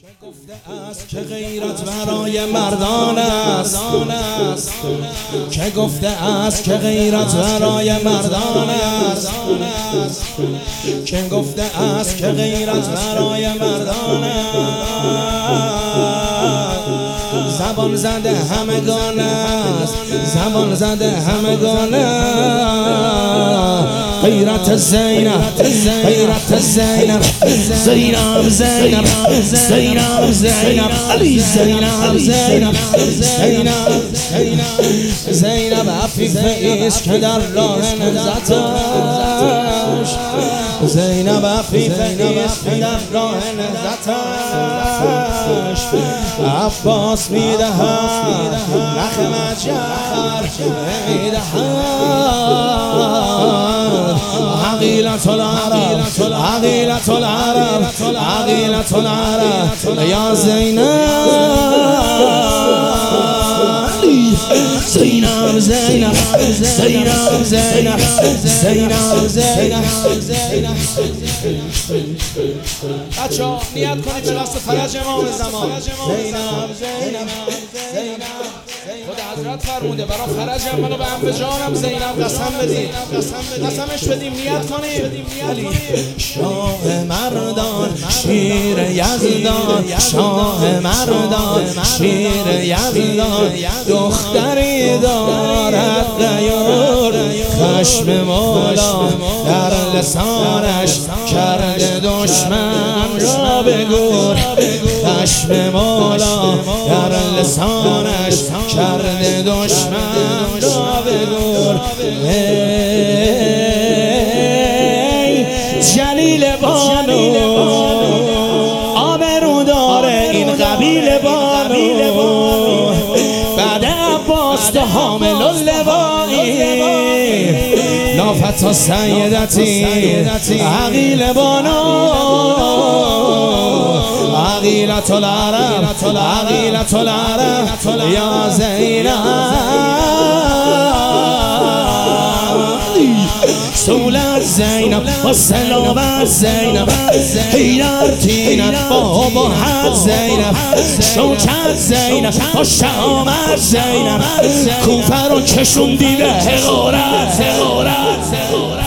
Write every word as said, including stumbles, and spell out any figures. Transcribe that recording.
که گفته است که غیرت برای مردان است، که گفته است که غیرت برای مردان است، که گفته است که غیرت برای مردان است. زبان زده همگان است، زبان زده همگان است. غیرت زینب، غیرت زینب، زینب زینب زینب زینب علی زینب زینب زینب زینب عفیفه ایست که در راه نهضتش، زینب عفیفه ایست که در راه نهضتش. عباس میدهد نخ مجر میدهد. عقیلة العرب، عقیلة العرب، عقیلة العرب یا زینب زینب زینب زینب زینب زینب زینب زینب. بچه ها نیت کنید چه قصد فرج امام زمان. زینب زینب زینب خود حضرت فرموده برای فرجم منو به ام جانم زینب قسم بدیم، قسمش بدیم، نیت کنیم. شاه مردان شیر یزدان، شاه مردان شیر یزدان، دختری دارد غیور خشم مولا در لسانش کرده دشمن را به گور. خشم مولا در لسانش کرده دشمن را به گور. ای جلیل بانو آبرو داره این قبیل بانو، بعد عباس تو حامل اللوایی. لافتا سیدتی عقیل بانو، عقیلة العرب، عقیلة العرب یا زینب. سولت زینب و سلامت زینب، حیدر تینت با ابهت زینب، شوکت زینب با شهامت زینب، کوفه رو کشوندی به حقارت.